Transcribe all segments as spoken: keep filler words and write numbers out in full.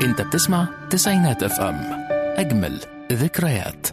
انت بتسمع تسعينات اف ام، اجمل ذكريات.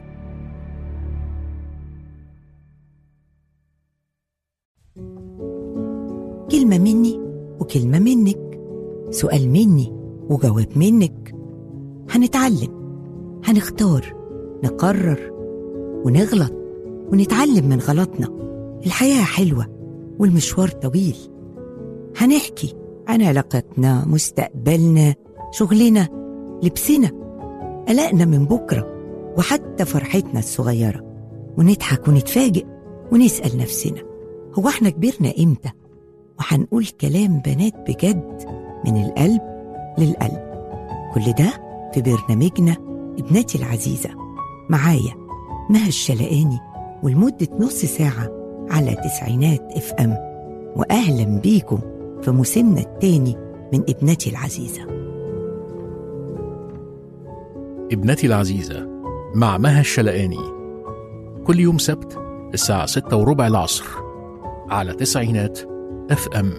كلمة مني وكلمة منك، سؤال مني وجواب منك. هنتعلم، هنختار، نقرر ونغلط ونتعلم من غلطنا. الحياة حلوة والمشوار طويل. هنحكي عن علاقتنا، مستقبلنا، شغلنا، لبسنا، قلقنا من بكرة، وحتى فرحتنا الصغيرة. ونضحك ونتفاجئ ونسأل نفسنا، هو احنا كبرنا امتى؟ وهنقول كلام بنات بجد، من القلب للقلب. كل ده في برنامجنا ابنتي العزيزة، معايا مها الشلقاني، ولمدة نص ساعة على تسعينات اف ام. وأهلا بيكم في موسمنا التاني من ابنتي العزيزة. ابنتي العزيزة مع مها الشلقاني، كل يوم سبت الساعة ستة وربع العصر على تسعينات اف ام.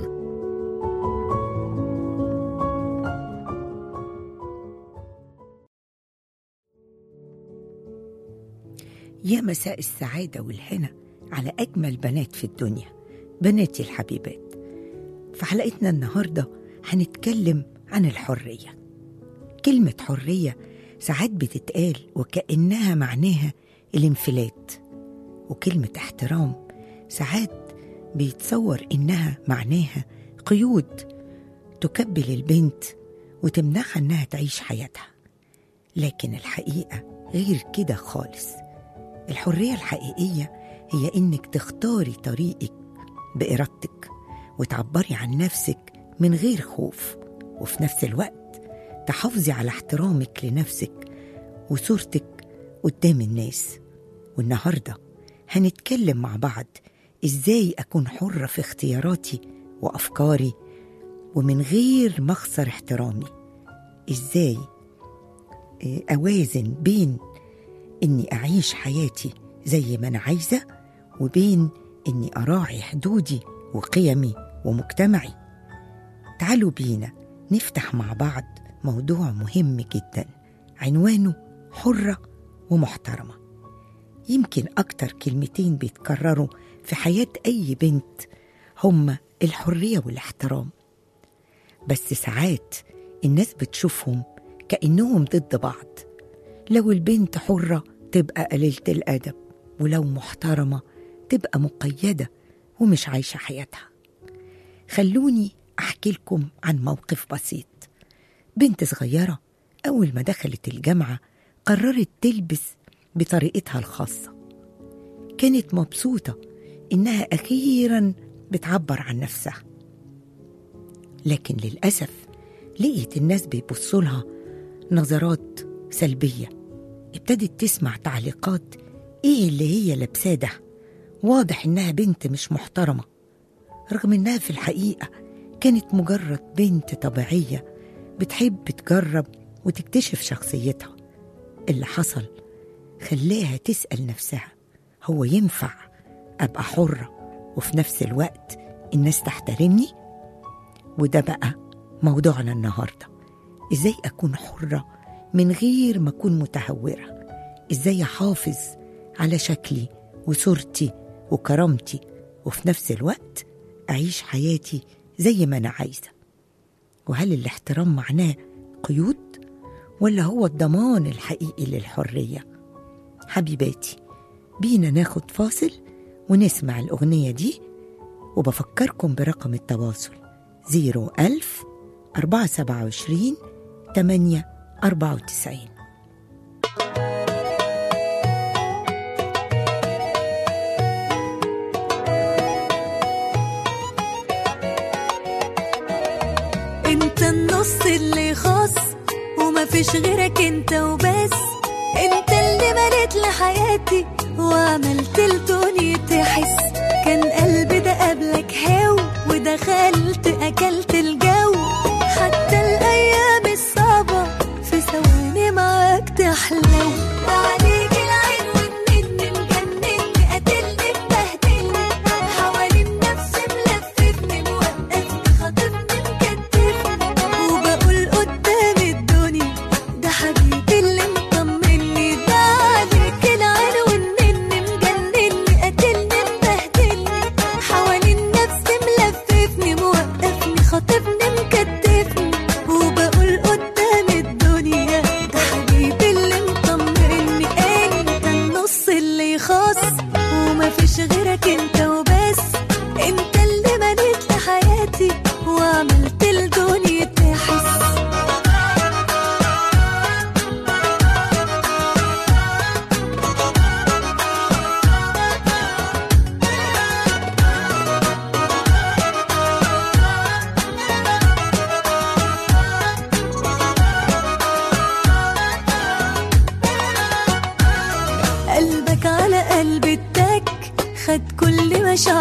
يا مساء السعادة والهنا على أجمل بنات في الدنيا، بناتي الحبيبات. في حلقتنا النهاردة هنتكلم عن الحرية. كلمة حرية ساعات بتتقال وكأنها معناها الانفلات، وكلمة احترام ساعات بيتصور إنها معناها قيود تكبل البنت وتمنعها إنها تعيش حياتها. لكن الحقيقة غير كده خالص. الحرية الحقيقية هي إنك تختاري طريقك بإرادتك وتعبري عن نفسك من غير خوف، وفي نفس الوقت تحافظي على احترامك لنفسك وصورتك قدام الناس. والنهاردة هنتكلم مع بعض إزاي أكون حرة في اختياراتي وأفكاري ومن غير ما أخسر احترامي. إزاي أوازن بين إني أعيش حياتي زي ما أنا عايزة، وبين إني أراعي حدودي وقيمي ومجتمعي. تعالوا بينا نفتح مع بعض موضوع مهم جدا، عنوانه حرة ومحترمة. يمكن أكتر كلمتين بيتكرروا في حياة أي بنت هما الحرية والاحترام، بس ساعات الناس بتشوفهم كأنهم ضد بعض. لو البنت حرة تبقى قليلة الأدب، ولو محترمة تبقى مقيدة ومش عايشة حياتها. خلوني أحكي لكم عن موقف بسيط. بنت صغيرة أول ما دخلت الجامعة قررت تلبس بطريقتها الخاصة. كانت مبسوطة إنها أخيراً بتعبر عن نفسها، لكن للأسف لقيت الناس بيبصولها نظرات سلبية. ابتدت تسمع تعليقات، إيه اللي هي لابساه ده؟ واضح إنها بنت مش محترمة، رغم إنها في الحقيقة كانت مجرد بنت طبيعية بتحب تجرب وتكتشف شخصيتها. اللي حصل خلاها تسأل نفسها، هو ينفع أبقى حرة وفي نفس الوقت الناس تحترمني؟ وده بقى موضوعنا النهاردة. إزاي أكون حرة من غير ما أكون متهورة؟ إزاي أحافظ على شكلي وصورتي وكرامتي وفي نفس الوقت أعيش حياتي زي ما أنا عايزة؟ وهل الاحترام معناه قيود ولا هو الضمان الحقيقي للحرية؟ حبيباتي، بينا ناخد فاصل ونسمع الأغنية دي، وبفكركم برقم التواصل زيرو ألف أربعة سبعة وعشرين تمانية أربعة وتسعين. انت النص اللي خاص وما فيش غيرك انت وبس. انت اللي مليت لحياتي وعملت الدنيا تحس. كان قلبي ده قبلك هاو ودخلت اكلت الجو. حتى الايام الصعبة في ثواني معاك تحلو. عليك العين والنن مجنني قاتلني ببهدلني. حوالين نفسي ملففني موقفني خاطفني مكتفني. وبقول قدام الدنيا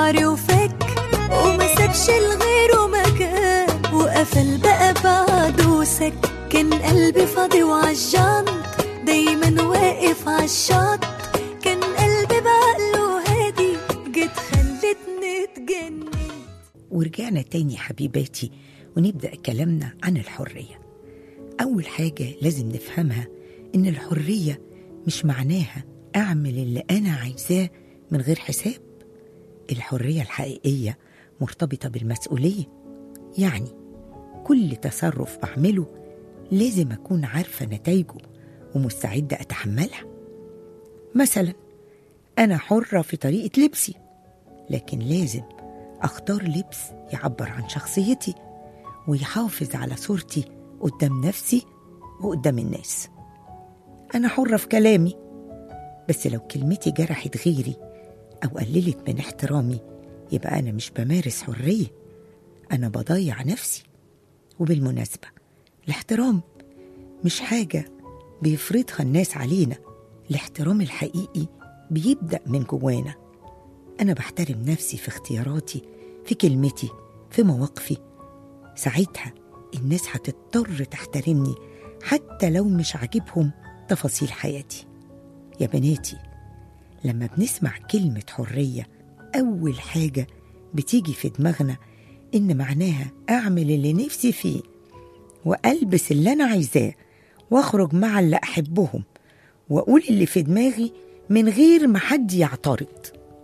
شعري وفك وما سابش لغيره مكان، وقفل بقى بعد وسكن قلبي فاضي وعالجنط، دايما واقف عالشط، كان قلبي بعقله هادي، جيت خلتني اتجنن. ورجعنا تاني حبيباتي ونبدأ كلامنا عن الحرية. أول حاجة لازم نفهمها إن الحرية مش معناها أعمل اللي أنا عايزاه من غير حساب. الحرية الحقيقية مرتبطة بالمسؤولية، يعني كل تصرف بعمله لازم أكون عارفة نتائجه ومستعدة أتحملها. مثلا أنا حرة في طريقة لبسي، لكن لازم أختار لبس يعبر عن شخصيتي ويحافظ على صورتي قدام نفسي وقدام الناس. أنا حرة في كلامي، بس لو كلمتي جرحت غيري أو قللت من احترامي يبقى أنا مش بمارس حرية، أنا بضيع نفسي. وبالمناسبة الاحترام مش حاجة بيفرضها الناس علينا، الاحترام الحقيقي بيبدأ من جوانا. أنا بحترم نفسي في اختياراتي، في كلمتي، في مواقفي، ساعتها الناس هتضطر تحترمني حتى لو مش عاجبهم تفاصيل حياتي. يا بناتي، لما بنسمع كلمة حرية أول حاجة بتيجي في دماغنا إن معناها أعمل اللي نفسي فيه وألبس اللي أنا عايزاه وأخرج مع اللي أحبهم وأقول اللي في دماغي من غير ما حد يعترض.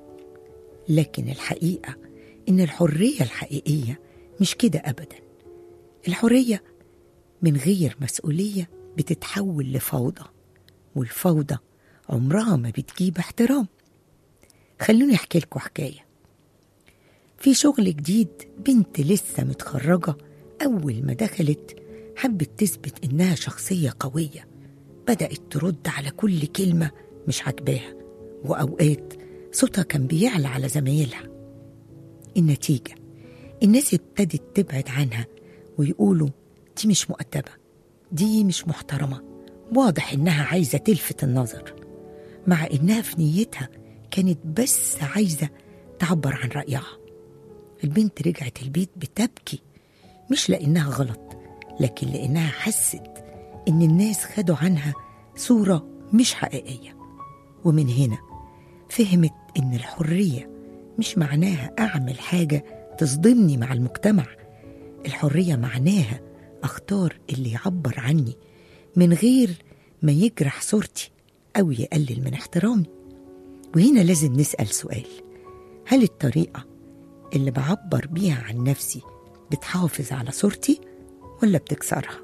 لكن الحقيقة إن الحرية الحقيقية مش كده أبدا. الحرية من غير مسؤولية بتتحول لفوضى، والفوضى عمرها ما بتجيب احترام. خلوني أحكي لكم حكاية. في شغل جديد بنت لسه متخرجة أول ما دخلت حبت تثبت إنها شخصية قوية، بدأت ترد على كل كلمة مش عاجباها، وأوقات صوتها كان بيعلى على زمايلها. النتيجة الناس ابتدت تبعد عنها ويقولوا دي مش مؤدبة، دي مش محترمة، واضح إنها عايزة تلفت النظر، مع إنها في نيتها كانت بس عايزة تعبر عن رأيها. البنت رجعت البيت بتبكي، مش لأنها غلط، لكن لأنها حست إن الناس خدوا عنها صورة مش حقيقية. ومن هنا فهمت إن الحرية مش معناها أعمل حاجة تصدمني مع المجتمع. الحرية معناها أختار اللي يعبر عني من غير ما يجرح صورتي أو يقلل من احترامي. وهنا لازم نسأل سؤال: هل الطريقة اللي بعبر بيها عن نفسي بتحافظ على صورتي ولا بتكسرها؟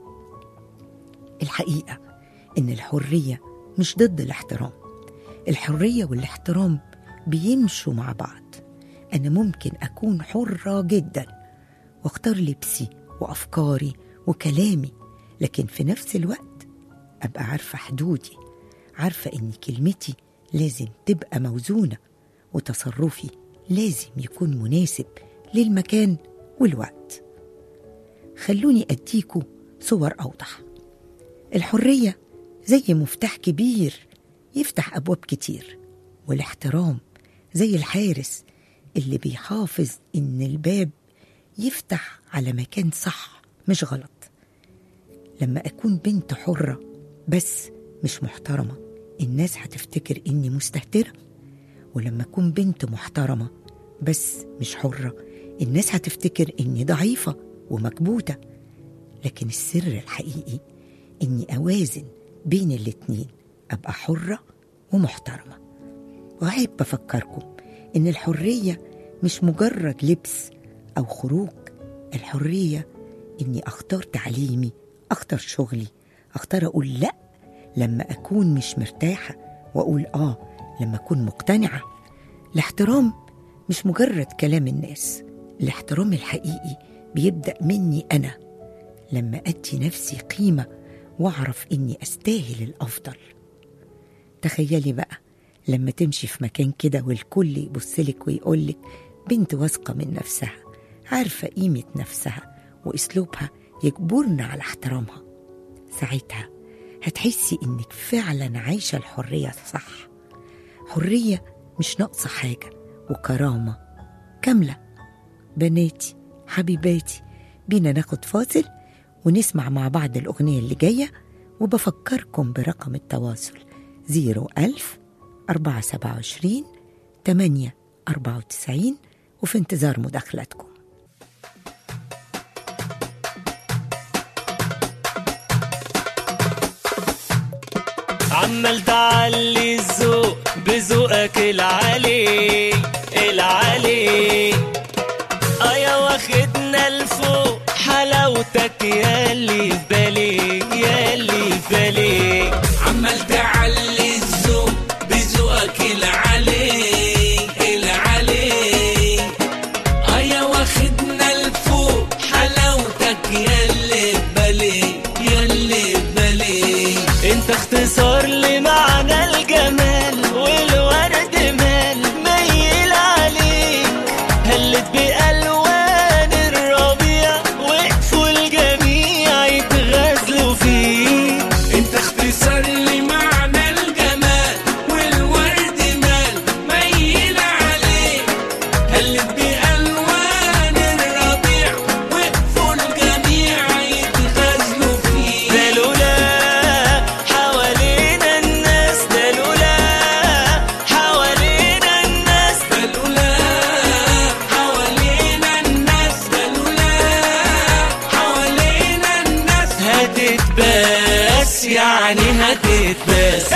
الحقيقة إن الحرية مش ضد الاحترام، الحرية والاحترام بيمشوا مع بعض. أنا ممكن أكون حرة جدا واختار لبسي وأفكاري وكلامي، لكن في نفس الوقت أبقى عارفة حدودي، عارفة إن كلمتي لازم تبقى موزونة وتصرفي لازم يكون مناسب للمكان والوقت. خلوني أديكوا صور أوضح. الحرية زي مفتاح كبير يفتح أبواب كتير، والاحترام زي الحارس اللي بيحافظ إن الباب يفتح على مكان صح مش غلط. لما أكون بنت حرة بس مش محترمة الناس هتفتكر إني مستهترة، ولما أكون بنت محترمة بس مش حرة الناس هتفتكر إني ضعيفة ومكبوتة. لكن السر الحقيقي إني أوازن بين الاتنين، أبقى حرة ومحترمة. وعيب بفكركم إن الحرية مش مجرد لبس أو خروج، الحرية إني أختار تعليمي، أختار شغلي، أختار أقول لأ لما أكون مش مرتاحة، وأقول آه لما أكون مقتنعة. الاحترام مش مجرد كلام الناس، الاحترام الحقيقي بيبدأ مني أنا، لما أدي نفسي قيمة وأعرف إني أستاهل الأفضل. تخيلي بقى لما تمشي في مكان كده والكل يبصلك ويقولك بنت واثقة من نفسها، عارفة قيمة نفسها وأسلوبها يجبرنا على احترامها، ساعتها هتحسي إنك فعلا عايشة الحرية صح. حرية مش ناقصة حاجة، وكرامة كاملة. بناتي حبيباتي، بينا ناخد فاصل ونسمع مع بعض الأغنية اللي جاية، وبفكركم برقم التواصل زيرو ألف أربعة سبعة وعشرين تمانية أربعة وتسعين، وفي انتظار مداخلاتكم. عمال تعلي الذوق بذوقك العالي العالي، ايا واخدنا لفوق حلاوتك ياللي في بالي ياللي في بالي. عمال تعلي الذوق بذوقك العالي العالي، ايا واخدنا لفوق حلاوتك ياللي في بالي ياللي في بالي. انت اختصار لمعنى الجمال والورد مال ميل عليك، هلت بألوان الربيع وقفوا الجميع يتغزلوا فيك. انت اختصار لمعنى الجمال والورد مال ميل عليك، هلت بألوان الربيع وقفوا الجميع يتغزلوا فيك. ده لولا حوالينا الناس، ده لولا حوالينا الناس، ده لولا حوالينا الناس، ده لولا حوالينا الناس هتتباس يعني هتتباس.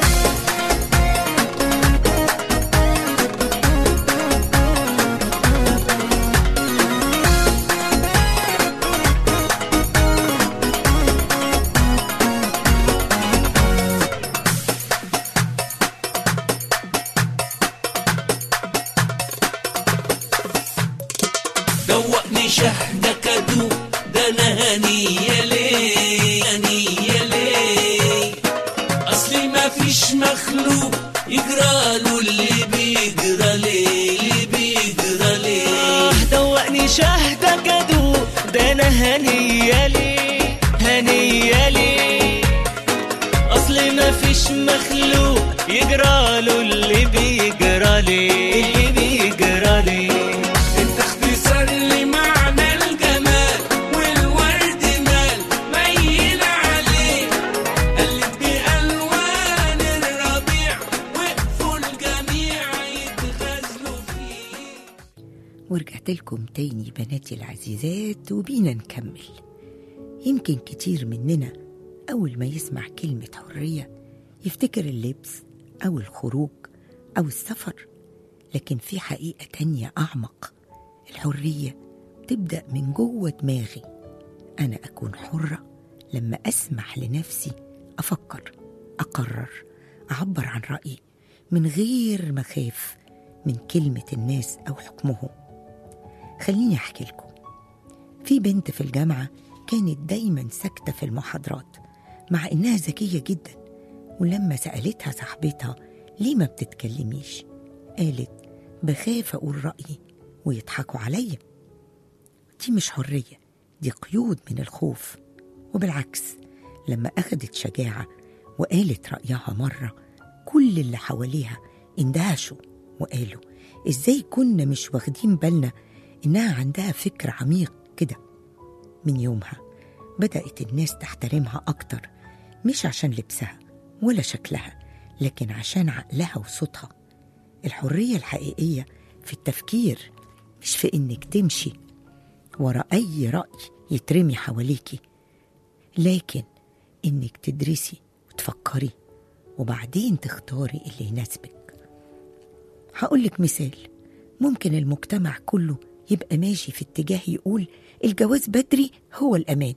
دوقني شهدك ادوق، ده انا هنية ليه هنية ليه، اصلي ما فيش مخلوق يجراله اللي بيجرى ليه اللي بيجرى ليه. دوقني شهدك ادوق، ده انا هنية ليه هنية ليه، اصلي ما فيش مخلوق يجراله اللي بيجرى ليه اللي بيجرى ليه. انت اختصار لمعنى الجمال والورد مال ميل عليه، قلب بألوان الربيع وقفوا الجميع يتغزلوا فيه. ورجعت لكم تاني بناتي العزيزات، وبينا نكمل. يمكن كتير مننا أول ما يسمع كلمة حرية يفتكر اللبس أو الخروج أو السفر، لكن في حقيقة تانية أعمق. الحرية تبدأ من جوه دماغي. أنا أكون حرة لما أسمح لنفسي أفكر، أقرر، أعبر عن رأيي من غير ما أخاف من كلمة الناس أو حكمهم. خليني أحكي لكم. في بنت في الجامعة كانت دايما ساكتة في المحاضرات مع إنها ذكية جدا، ولما سألتها صاحبتها ليه ما بتتكلميش، قالت بخاف أقول رأيي ويضحكوا عليا. دي مش حرية، دي قيود من الخوف. وبالعكس، لما أخدت شجاعة وقالت رأيها مرة، كل اللي حواليها اندهشوا وقالوا إزاي كنا مش واخدين بالنا إنها عندها فكر عميق كده. من يومها بدأت الناس تحترمها أكتر، مش عشان لبسها ولا شكلها، لكن عشان عقلها وصوتها. الحرية الحقيقية في التفكير، مش في إنك تمشي ورا أي رأي يترمي حواليكي، لكن إنك تدرسي وتفكري وبعدين تختاري اللي يناسبك. هقولك مثال. ممكن المجتمع كله يبقى ماشي في اتجاه يقول الجواز بدري هو الأمان،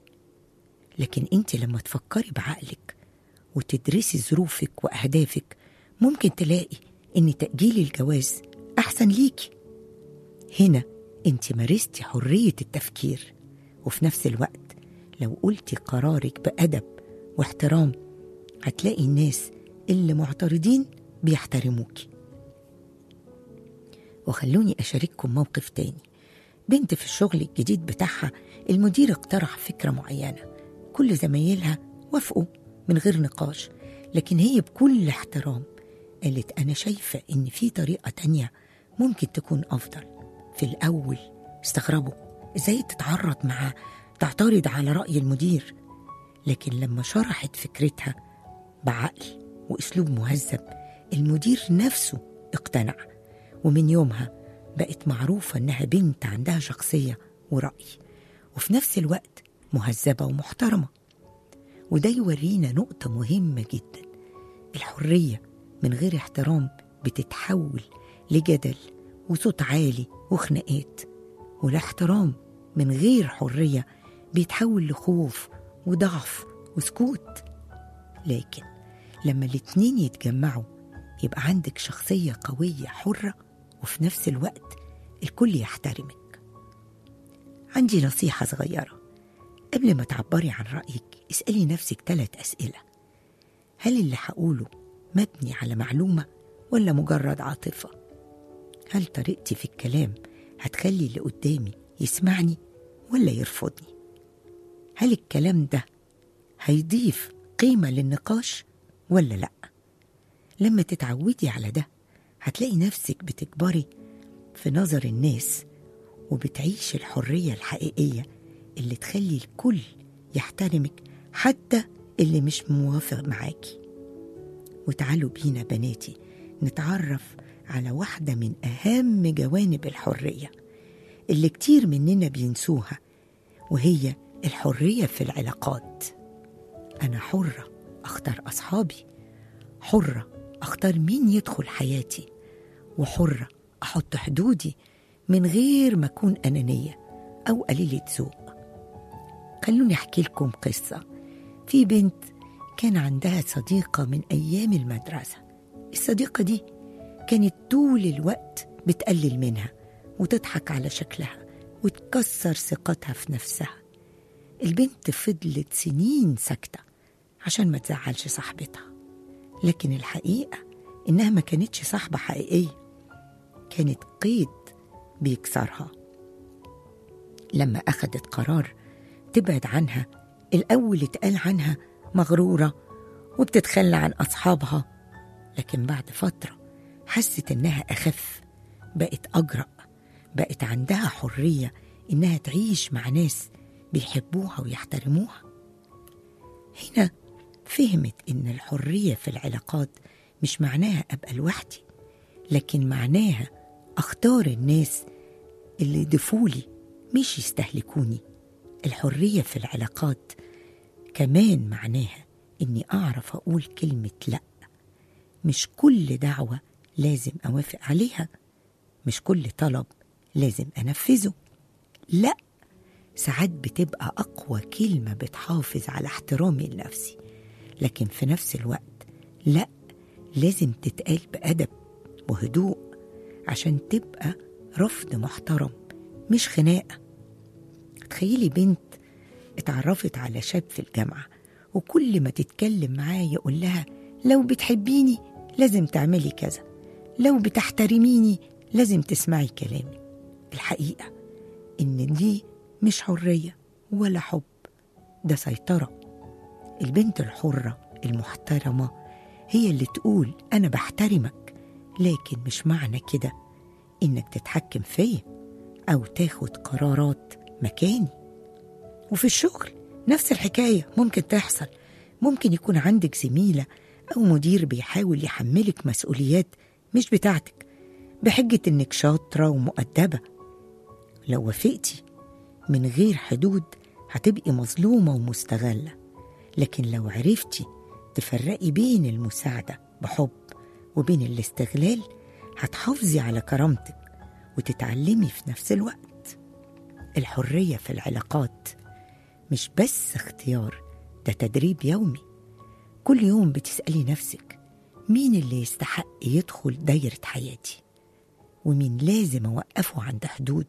لكن انت لما تفكري بعقلك وتدرسي ظروفك وأهدافك، ممكن تلاقي ان تأجيل الجواز أحسن ليكي. هنا انت مارستي حرية التفكير، وفي نفس الوقت لو قلتي قرارك بأدب واحترام، هتلاقي الناس اللي معترضين بيحترموكي. وخلوني أشارككم موقف تاني. بنت في الشغل الجديد بتاعها المدير اقترح فكرة معينة، كل زمايلها وافقوا من غير نقاش، لكن هي بكل احترام قالت أنا شايفة إن في طريقة تانية ممكن تكون أفضل. في الأول استغربوا إزاي تتعرض مع تعترض على رأي المدير، لكن لما شرحت فكرتها بعقل وأسلوب مهذب المدير نفسه اقتنع، ومن يومها بقت معروفة إنها بنت عندها شخصية ورأي، وفي نفس الوقت مهذبة ومحترمة. وده يورينا نقطة مهمة جدا: الحرية من غير احترام بتتحول لجدل وصوت عالي وخناقات، والاحترام من غير حرية بيتحول لخوف وضعف وسكوت. لكن لما الاتنين يتجمعوا يبقى عندك شخصية قوية حرة، وفي نفس الوقت الكل يحترمك. عندي نصيحة صغيرة: قبل ما تعبري عن رأيك اسألي نفسك ثلاث أسئلة. هل اللي هقوله مبني على معلومة ولا مجرد عاطفة؟ هل طريقتي في الكلام هتخلي اللي قدامي يسمعني ولا يرفضني؟ هل الكلام ده هيضيف قيمة للنقاش ولا لأ؟ لما تتعودي على ده هتلاقي نفسك بتكبري في نظر الناس وبتعيش الحرية الحقيقية اللي تخلي الكل يحترمك حتى اللي مش موافق معاكي. وتعالوا بينا بناتي نتعرف على واحدة من أهم جوانب الحرية اللي كتير مننا بينسوها، وهي الحرية في العلاقات. أنا حرة أختار أصحابي، حرة أختار مين يدخل حياتي، وحرة أحط حدودي من غير ما أكون أنانية أو قليلة ذوق. خلوني أحكي لكم قصة. في بنت كان عندها صديقة من أيام المدرسة. الصديقة دي كانت طول الوقت بتقلل منها وتضحك على شكلها وتكسر ثقتها في نفسها. البنت فضلت سنين ساكتة عشان ما تزعلش صاحبتها، لكن الحقيقة إنها ما كانتش صاحبة حقيقية، كانت قيد بيكسرها. لما أخدت قرار تبعد عنها، الأول اتقال عنها مغرورة وبتتخلى عن أصحابها، لكن بعد فترة حست إنها أخف، بقت أجرأ، بقت عندها حرية إنها تعيش مع ناس بيحبوها ويحترموها. هنا فهمت إن الحرية في العلاقات مش معناها أبقى لوحدي، لكن معناها أختار الناس اللي يضيفولي مش يستهلكوني. الحرية في العلاقات كمان معناها إني أعرف أقول كلمة لأ. مش كل دعوة لازم أوافق عليها، مش كل طلب لازم أنفذه. لأ، ساعات بتبقى أقوى كلمة بتحافظ على احترامي لنفسي، لكن في نفس الوقت لأ لازم تتقال بأدب وهدوء عشان تبقى رفض محترم مش خناقة. تخيلي بنت اتعرفت على شاب في الجامعة، وكل ما تتكلم معاه يقول لها لو بتحبيني لازم تعملي كذا، لو بتحترميني لازم تسمعي كلامي. الحقيقة إن دي مش حرية ولا حب، ده سيطرة. البنت الحرة المحترمة هي اللي تقول أنا بحترمك، لكن مش معنى كده إنك تتحكم فيا أو تاخد قرارات مكاني. وفي الشغل نفس الحكاية ممكن تحصل. ممكن يكون عندك زميلة أو مدير بيحاول يحملك مسؤوليات مش بتاعتك بحجة إنك شاطرة ومؤدبة. لو وافقتي من غير حدود هتبقي مظلومة ومستغلة، لكن لو عرفتي تفرقي بين المساعدة بحب وبين الاستغلال هتحافظي على كرامتك وتتعلمي في نفس الوقت. الحرية في العلاقات مش بس اختيار، ده تدريب يومي. كل يوم بتسألي نفسك مين اللي يستحق يدخل دايرة حياتي، ومين لازم أوقفه عند حدوده،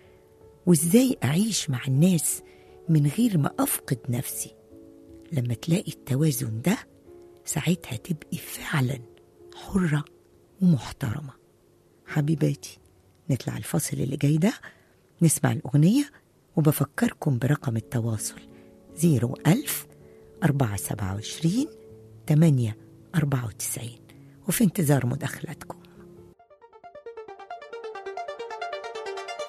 وإزاي أعيش مع الناس من غير ما أفقد نفسي. لما تلاقي التوازن ده ساعتها تبقي فعلا حرة ومحترمة. حبيباتي نطلع الفاصل اللي جاي ده نسمع الأغنية، وبفكركم برقم التواصل زيرو ألف أربعة سبعة وعشرين تمانية أربعة وتسعين، وفي انتظار مداخلاتكم.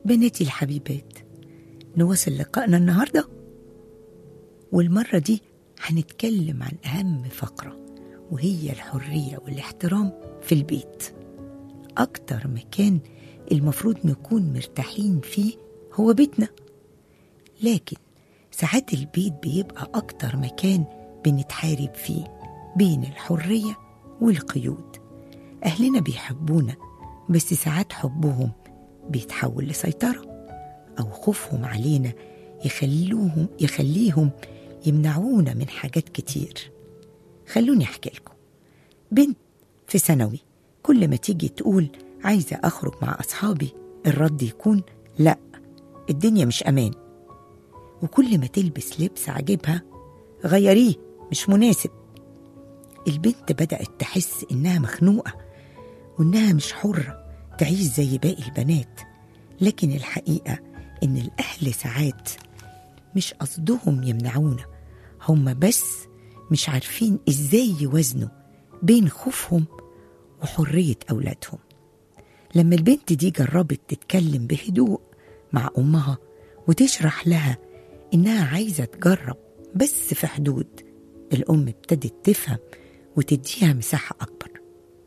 بناتي الحبيبات، نواصل لقائنا النهاردة، والمرة دي هنتكلم عن أهم فقرة، وهي الحرية والاحترام في البيت. أكتر مكان المفروض نكون مرتاحين فيه هو بيتنا، لكن ساعات البيت بيبقى أكتر مكان بنتحارب فيه بين الحرية والقيود. أهلنا بيحبونا، بس ساعات حبهم بيتحول لسيطرة، أو خوفهم علينا يخلوهم يخليهم يمنعونا من حاجات كتير. خلوني أحكي لكم. بنت في ثانوي كل ما تيجي تقول عايزة أخرج مع أصحابي، الرد يكون لا، الدنيا مش أمان. وكل ما تلبس لبس عجبها، غيريه، مش مناسب. البنت بدأت تحس إنها مخنوقة، وإنها مش حرة تعيش زي باقي البنات. لكن الحقيقة إن الأهل ساعات مش قصدهم يمنعونا، هم بس مش عارفين إزاي يوازنوا بين خوفهم وحرية أولادهم. لما البنت دي جربت تتكلم بهدوء مع أمها وتشرح لها إنها عايزة تجرب بس في حدود، الأم ابتدت تفهم وتديها مساحة أكبر.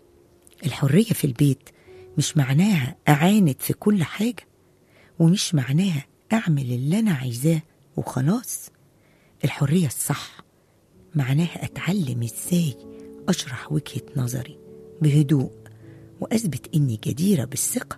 الحرية في البيت مش معناها أعاند في كل حاجة، ومش معناها أعمل اللي أنا عايزاه وخلاص. الحرية الصح معناها أتعلم إزاي أشرح وجهة نظري بهدوء، وأثبت إني جديرة بالثقة.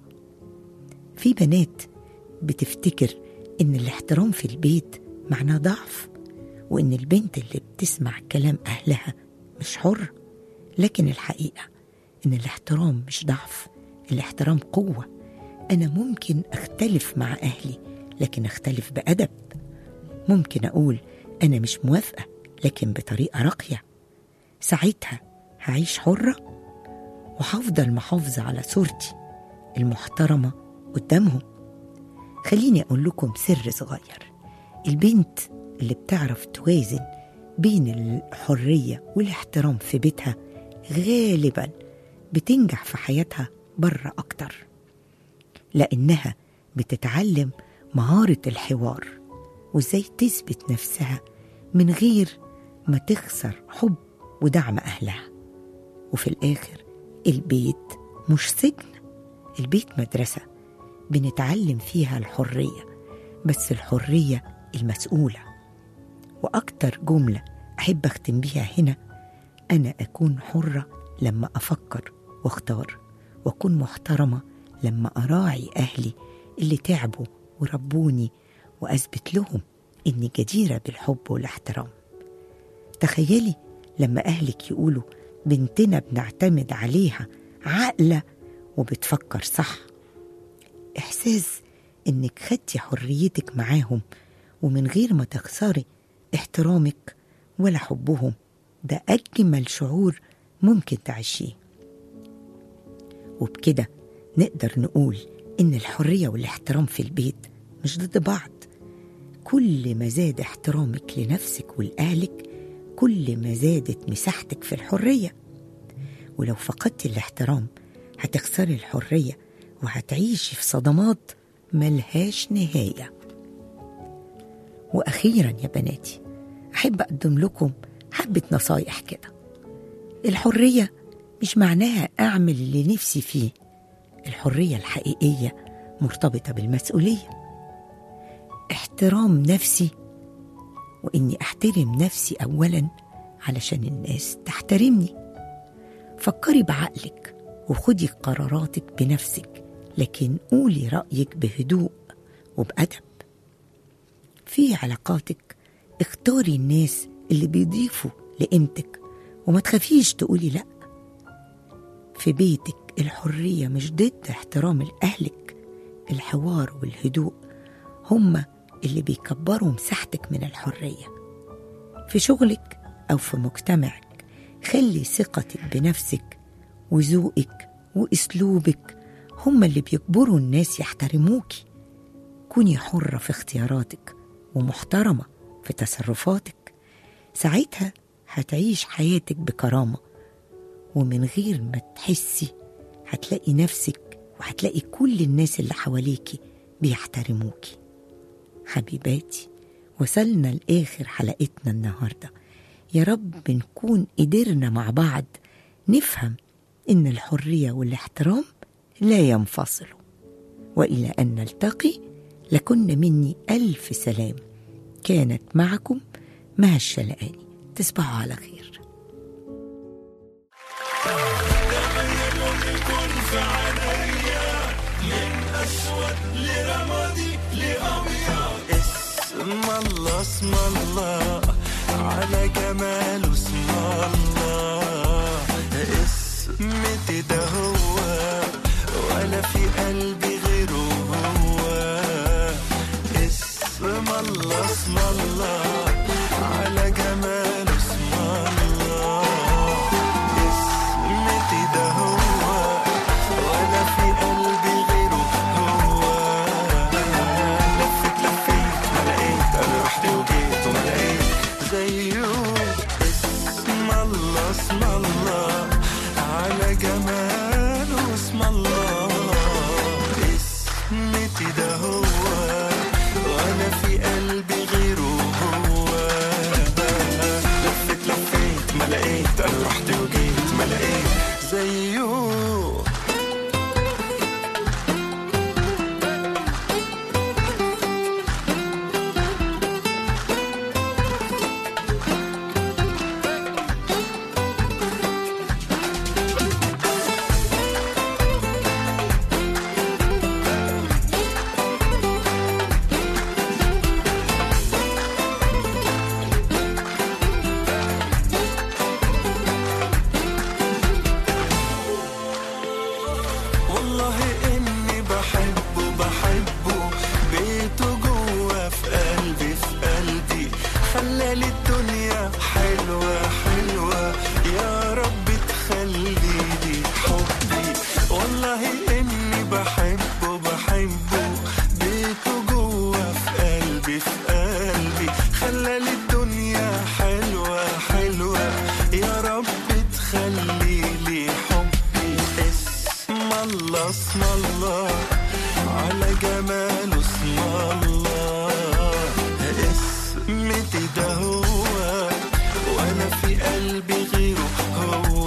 في بنات بتفتكر إن الاحترام في البيت معناه ضعف، وإن البنت اللي بتسمع كلام أهلها مش حرة. لكن الحقيقة إن الاحترام مش ضعف، الاحترام قوة. أنا ممكن أختلف مع أهلي، لكن أختلف بأدب. ممكن أقول أنا مش موافقة، لكن بطريقة راقية. ساعتها هعيش حرة، وهفضل محافظة على صورتي المحترمة قدامهم. خليني أقول لكم سر صغير. البنت اللي بتعرف توازن بين الحرية والاحترام في بيتها غالبا بتنجح في حياتها بره أكتر، لأنها بتتعلم مهارة الحوار، وإزاي تثبت نفسها من غير ما تخسر حب ودعم أهلها. وفي الآخر البيت مش سجن، البيت مدرسة بنتعلم فيها الحرية، بس الحرية المسؤولة. وأكتر جملة أحب أختم بيها هنا: أنا أكون حرة لما أفكر واختار، وأكون محترمة لما أراعي أهلي اللي تعبوا وربوني، وأثبت لهم إني جديرة بالحب والاحترام. تخيلي لما أهلك يقولوا بنتنا بنعتمد عليها عاقلة وبتفكر صح. إحساس إنك خدتي حريتك معاهم ومن غير ما تخسري احترامك ولا حبهم، ده أجمل شعور ممكن تعيشيه. وبكده نقدر نقول إن الحرية والاحترام في البيت مش ضد بعض. كل ما زاد احترامك لنفسك ولأهلك، كل ما زادت مساحتك في الحرية. ولو فقدتي الاحترام هتخسري الحرية، وهتعيشي في صدمات ملهاش نهاية. وأخيرا يا بناتي، أحب أقدم لكم حبة نصايح كده. الحرية مش معناها أعمل اللي نفسي فيه. الحرية الحقيقية مرتبطة بالمسؤولية، احترام نفسي، وإني أحترم نفسي أولا علشان الناس تحترمني. فكري بعقلك وخدي قراراتك بنفسك، لكن قولي رأيك بهدوء وبأدب. في علاقاتك اختاري الناس اللي بيضيفوا لقيمتك، وما تخافيش تقولي لأ. في بيتك الحرية مش ضد احترام لأهلك، الحوار والهدوء هما اللي بيكبروا مساحتك من الحرية. في شغلك أو في مجتمعك خلي ثقتك بنفسك وذوقك وأسلوبك هما اللي بيجبروا الناس يحترموكي. كوني حرة في اختياراتك ومحترمة في تصرفاتك، ساعتها هتعيش حياتك بكرامة، ومن غير ما تحسي هتلاقي نفسك وهتلاقي كل الناس اللي حواليكي بيحترموكي. حبيباتي، وصلنا لآخر حلقتنا النهاردة. يا رب نكون قدرنا مع بعض نفهم إن الحرية والاحترام لا ينفصلوا. وإلى أن نلتقي، لكن مني ألف سلام. كانت معكم مها الشلقاني. تصبحوا على خير. اسم الله اسم الله على جماله، اسم الله اسمتي ده هو، ولا في قلبي غيره هو. اسم الله اسم الله على جماله، اسم الله اسمتي ده هو، ولا في قلبي غيره هو. لفت لفيت ما لقيت، انا رحت وجيت وما لقيت زيه. اسم الله اسم الله على جماله، اسم الله اسمتي ده هو، وانا في قلبي غيره هو. لفت لفيت ما لقيت، انا رحت وجيت ما لقيت زيه. والله إني بحبه بحبه، بيته جوا في قلبي في قلبي، خلالي الدنيا حلوة حلوة، يا رب تخليلي حبي. والله إني بحبه بحبه، بيته جوا في قلبي في قلبي، خلالي الدنيا حلوة حلوة، يا رب تخليلي حبي. اسم الله اسم الله على جماله، اسم الله اسمتي ده هو، وانا في قلبي غيره هو.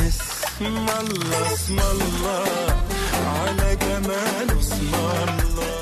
اسم الله اسم الله على جماله، اسم الله